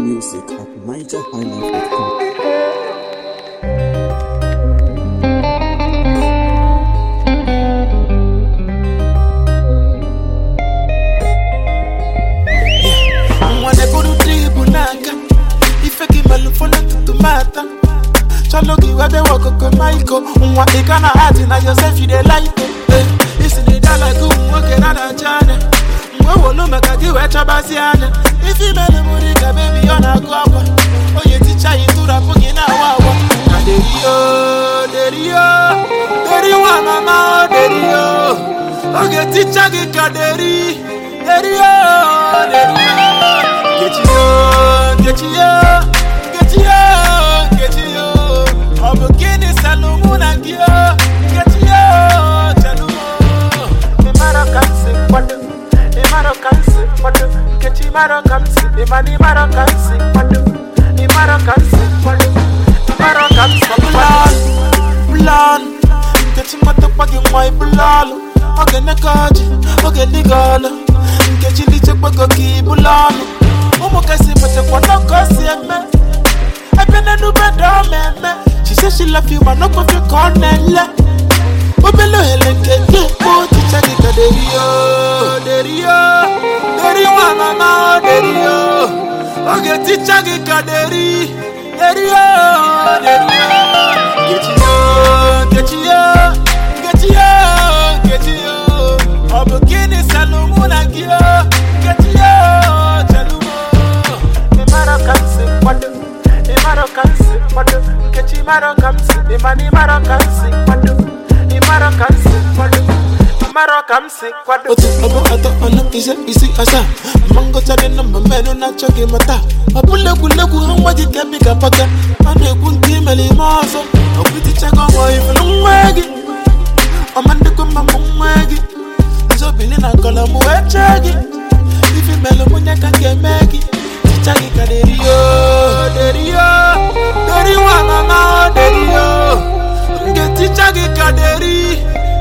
music at nigerhighlife.com. Chalogi webe wako Michael. Unwa ikana hati na yourself you dey like it. Isi ni dala ku mwoke na da chane. Mwe wolo makagi wecha basiane. Ifi mele murika baby yona kwa. Oye ticha itura pungi na wawa. Na deri wa mama deri. Oge ticha gika deri. Deri Obukini salumuna gyo, getyo, chalumo. Imaro kansi, wadu. Imaro kansi, wadu. Geti maro kansi, imani maro kansi, wadu. Imaro kansi, wadu. Imaro kansi, bulan. Geti mato pagi mwai bulalo. Oge nekaji, oge nigala. Geti liche pagi ki bulalo. Kasi pate kwa no kasi eme. Epene nube do meme. She said she love you, but no coffee cornella. Obelo helenge kepo tichagi ka deri wa mama deri. Oge tichagi ka deri. Getyo. Obukini salumuna gyo. Getyo, chalumo. Imaro kansi, wadu. Imaro kansi, wadu. Kechi maro kamsi, imani maro kamsi, wadu. Imaro kamsi, wadu. Imaro kamsi, wadu. Oti abo ato ono isi asa. Mango chade no mameno na choge mata. Abulegu hamwaji kebi kapaka. Ane kunti meli maso. Okwiti chago mo ifunu mwegi. Omande kuma mwegi. Zobili na kola muwechegi. Ifi melo munya kange megi. Tichagi ka deri wa mama deri. Ngeti chagi ka deri.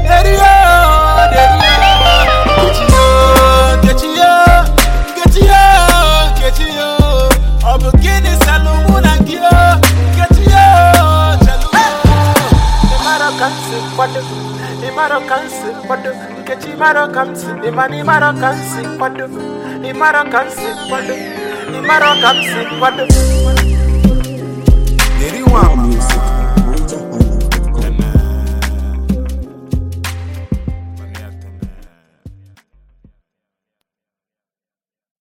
Getyo. Obukini salumuna gyo. Getyo, chalumo. Imaro kansi, wadu. Imaro kansi, wadu. Kechi maro kansi, imani maro kansi, wadu. Imaro kansi, wadu. Imaro kansi, wadu. Deri wa mama